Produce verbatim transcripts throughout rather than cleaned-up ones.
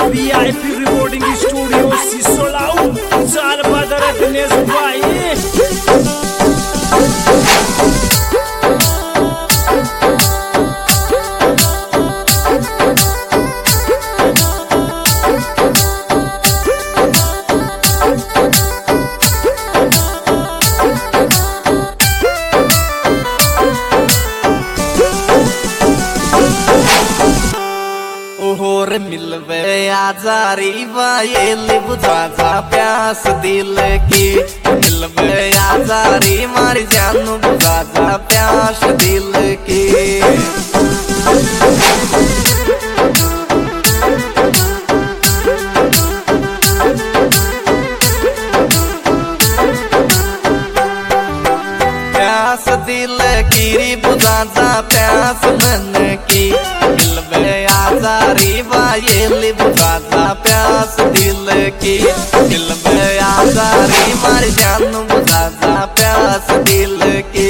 VIP recording studio सिसोलाऊ चाल बाजार दिनेश भाई। ओहोर मिलवे आजारी वायल बुझाजा प्यास दिल की, मिलवे आजारी मारी जानू बुझाजा प्यास दिल की। प्यास दिल की री बुझाजा प्यास मन की, मिलवे आजारी वायल बुझाजा प्यास दिल की, मिलवे आजारी मारी जानू बुझाजा प्यास दिल की।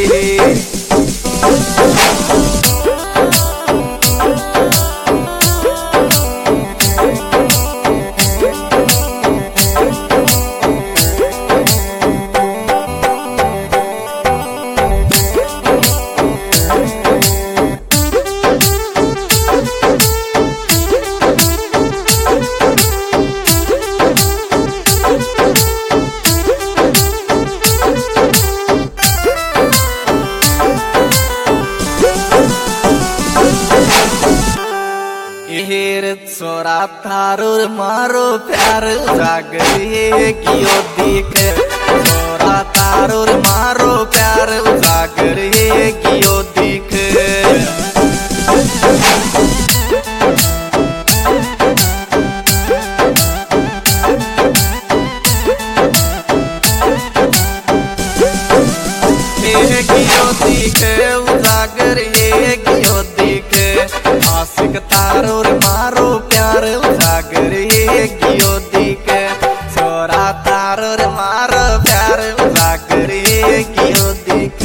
छोरा थारो मारो प्यार जागरिए कियो दिख, छोरा थारो मारो प्यार जागरिए कियो दिख। कियो दिख उजागर ये कियो दिख, आशिक तारो मारो प्यार उजागर ये कियो दिख, छोरा तारो मारो प्यार उजागर ये कियो दिख।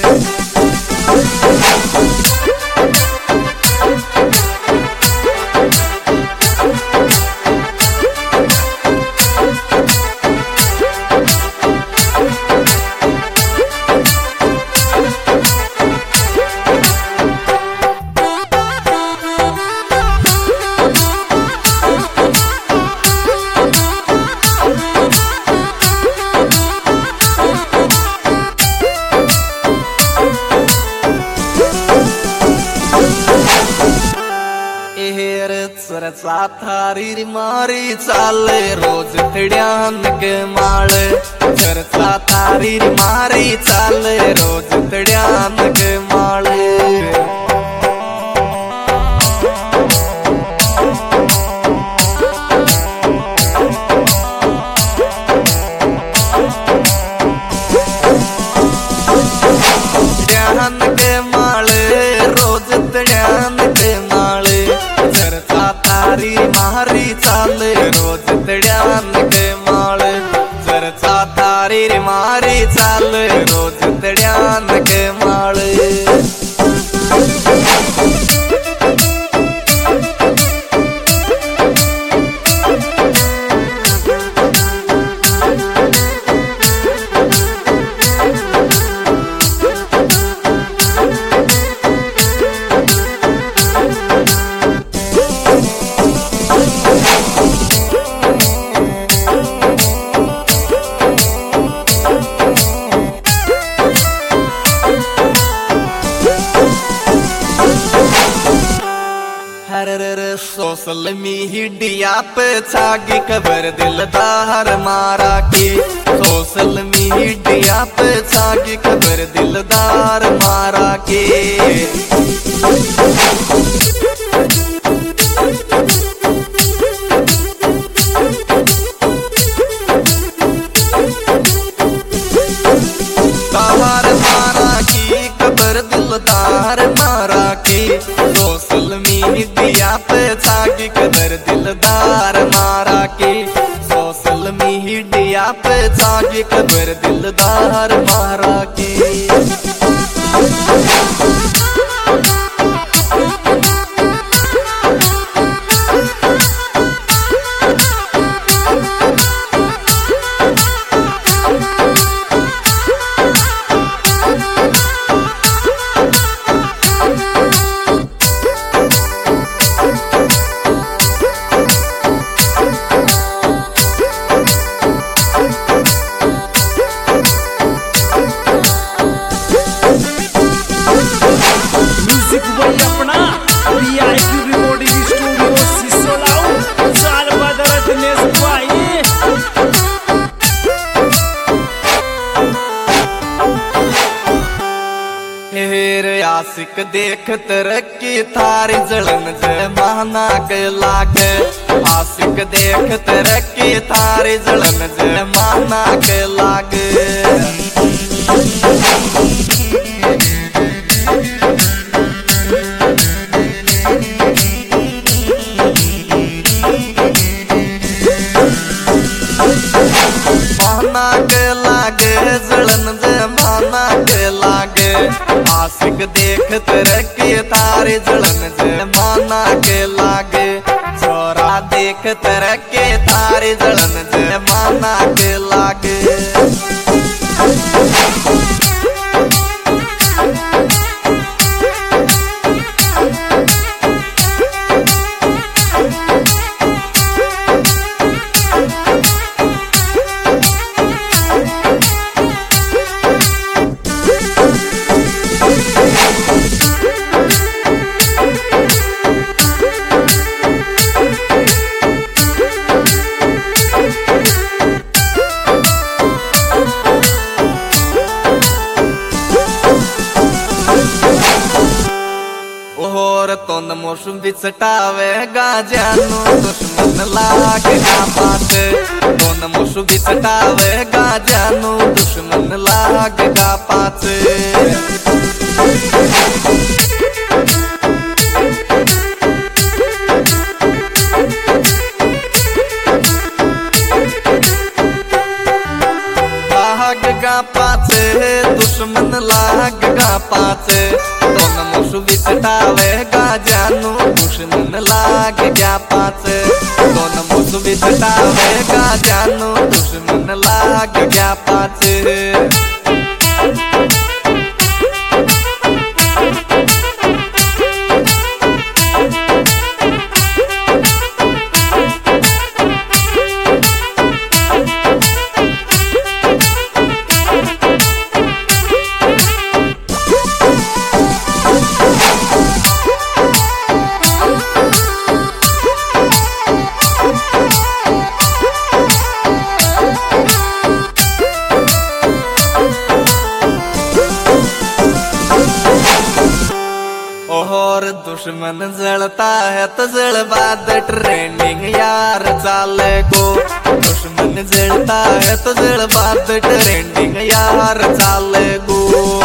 सरसा थारी मारी चाल रोज तड्यान के माळ, सरसा थारी मारी चाल रोज तड्यान के माळ। तड्यान के माळ रोज तड्यान के माळ, तारी मारी चाल रोज तड्यान के माळ, चरचा तारी मारी चाल रोज तड्यान के माळ। सोशल मीडिया पे छागी खबर दिलदार मारा के, सोशल मीडिया पे छागी खबर दिलदार मारा के। तार मारा की खबर दिलदार मारा के, सोशल मीडिया पे छागी खबर दिलदार मारा के, सोशल मीडिया पे छागी खबर दिलदार मारा के। म्यूजिक वही अपना वीआईपी रिकॉर्डिंग स्टूडियो सिसोलाऊ साल बदर दिनेश भाई। हेर आशिक देख तरक्की थारी जलन जमाना के लागे। आशिक देख तरक्की थारी जलन जमाना के लागे। माना के लागे जलन जमाना के लागे। आशिक देख तरक्की थारी जलन जमाना के लागे। छोरा देख तरक्की थारी जलन जमाना के लागे। और तुन मोशुम बिचटावेगा जानू दुश्मन लागेगा पास। तुन मोशुम बिचटावेगा जानू दुश्मन लागेगा पास। लागेगा पाछे दुश्मन लागेगा पाछे। दोन मोशु बिचटावेगा जानू दुश्मन लाग गया पाछे। दोन मोशु बिचटावेगा जानू दुश्मन लाग गया पाछे। और दुश्मन जलता है तो जल बाद ट्रेंडिंग यार चाले को। दुश्मन जलता है तो जल बाद ट्रेंडिंग यार चाले को।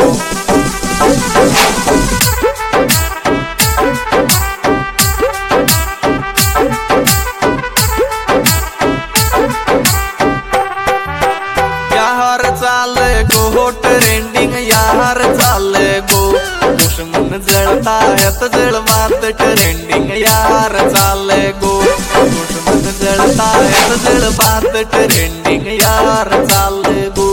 यार चाले गो ट्रेंडिंग यार चाले गो। दुश्मन जलता है तो जल बात ट्रेंडिंग यार चाले गो। दुश्मन जलता है तो जल बात ट्रेंडिंग यार चाले गो।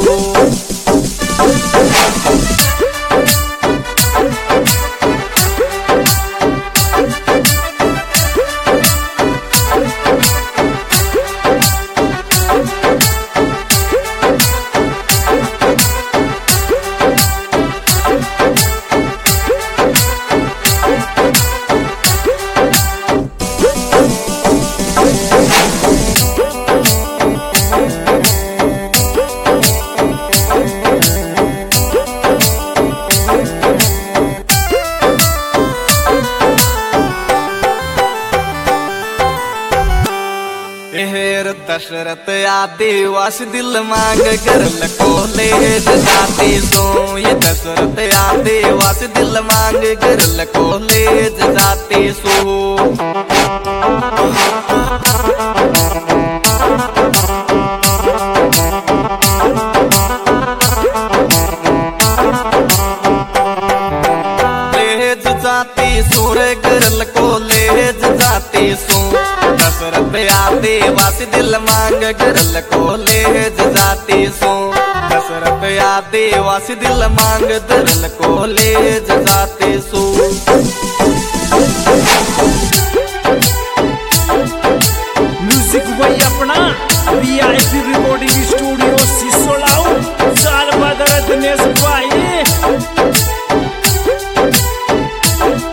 दशरथ आदिवास दिल मांग करल कॉलेज जाती सो। ये दशरथ आदिवास दिल मांग करल कॉलेज जाती सो। कॉलेज जाती सो रे करल कॉलेज जाती सो। दशरथ आदिवासी दिल मांग करल कॉलेज जाती सो। दशरथ आदिवासी दिल मांग करल कॉलेज जाती सो। म्यूजिक वही अपना वीआईपी रिकॉर्डिंग स्टूडियो सिसोलाऊ साल बदर दिनेश भाई।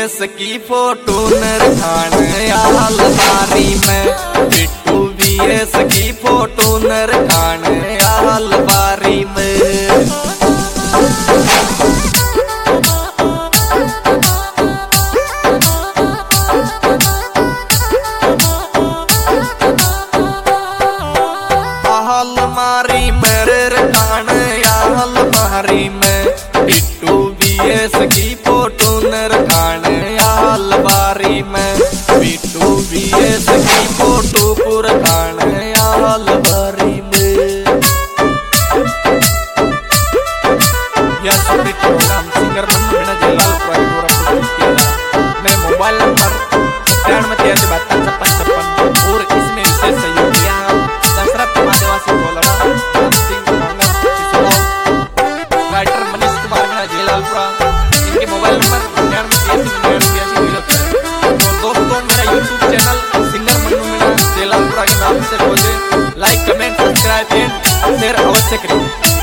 बीएस की फोटो नरखान अलमारी में, बिट्टू बीएस की फोटो नरखान अलमारी में। अलमारी मेरे रखान अलमारी में, बिट्टू बीएस की फोटो नरखान अलमारी में, बिट्टू बीएस की फोटो पुरखान अलमारी में। यह सभी प्रोग्राम सिंगर बंधु बिना जलाल मैं मोबाइल नंबर तिरानवे तिरासी बहत्तर छप्पन छप्पन और इसमें विशेष सहयोगियां दशरथ आदिवासी राइटर मनीष कुमार मीणा जयलालपुरा, इनके मोबाइल नंबर तिरानवे तिरासी निन्यानवे बयासी। दोस्तों मेरा YouTube channel singer Mannu Meena Jailalpura के नाम से खोजें, like comment subscribe and share अवश्य करें।